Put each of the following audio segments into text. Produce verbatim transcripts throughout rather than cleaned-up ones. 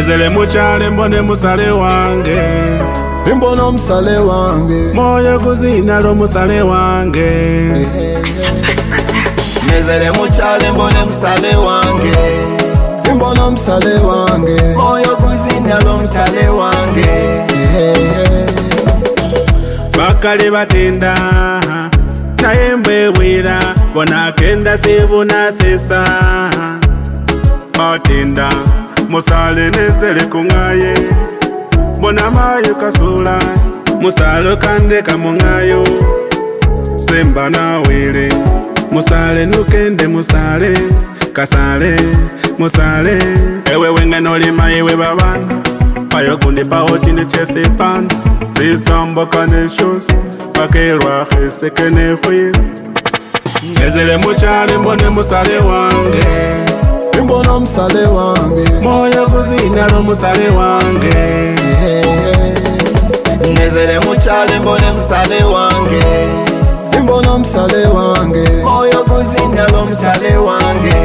Nezele muchale mbone musale wange, Imbono msale wange, moyo kuzina lo musale wange. Nezele muchale mbone msale wange, Imbono msale wange, moyo kuzina lo msale wange. Bakali batenda naye mbwebwera bona kenda sibuna sesa batenda musale nezele kungaye bona mayo kasula musale kande kamungayo semba na wele musale nukende musale kasale musale ewe wenga nolima ewe babana payo kundi paoti ni chese pan zisambo kaneshos pakelwa khesekene khwe Nezele muchale mbone musale wange, Imbono msale wange, moyo kuzina lo musale wange. Nezele muchale mbone msale wange, Imbono msale wange, moyo kuzina lo msale wange.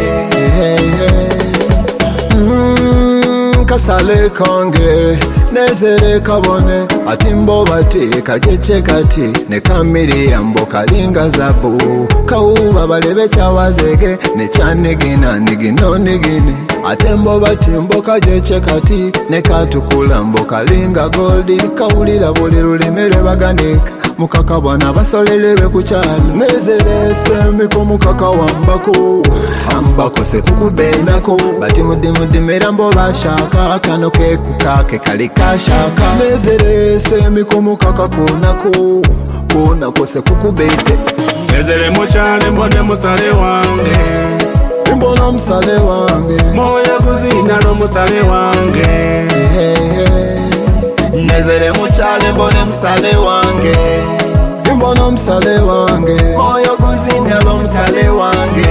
mm, Kasale kange, nezele kabone, atimbo bati kajeche kati, ne kamiri yambo kalinga zabu, kauba balebe chawazege, ne chanigina nigino nigine, atembo bati mbo kajeche kati, ne katukula mbo kalinga goldi, kaulila buli lulimere baganika, mukaka bwana basolelewe kuchala, nezele semiko mukaka wambako, ambako se kukubenako, bati mudimudimera mbo bashaka, kano ke kukake kalika shaka, nezele semiko mukaka kunako, kunako se kukubete. Nezele muchale mbone musale wange, Imbono msale wange, moyo kuzina lo musale wange. Nezele muchale mbone msale wange, Imbono msale wange, moyo kuzina lo msale wange.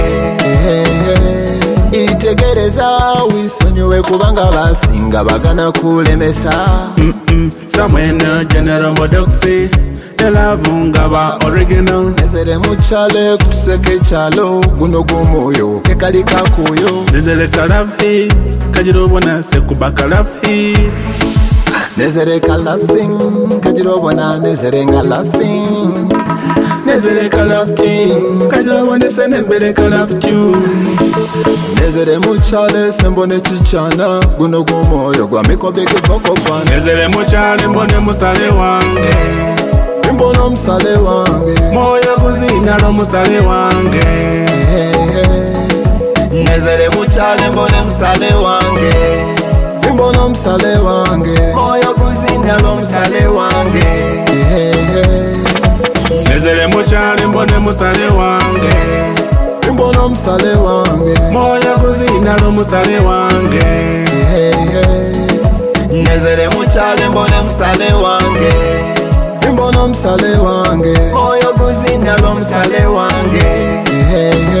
itegereza wisonyowe kubanga basinga bagana kulemesa. mm -mm. Somewhere general modoxy elavunga ba original. Nezele muchale kuseke chalo, guno gumoyo kekalika kuyo. Nezele kalafi kajirobona sekuba kalafi. Nezele kalafing kajirobona nezele ngalafing. Nezele kalafting kajirobona senembele kalaftu. Nezele muchale sembone chichana, guno gumoyo gwa mikobeke boko pana. Nezele muchale mbone musale wange, Imbono msale wange, moyo kuzina lo musale wange. Nezele muchale mbone msale wange, Imbono msale wange, moyo kuzina lo msale wange. Nezele muchale mbone musale wange, Imbono msale wange, moyo kuzina lo musale wange. Nezele muchale mbone msale wange, Imbono msale wange, moyo kuzina lo msale wange.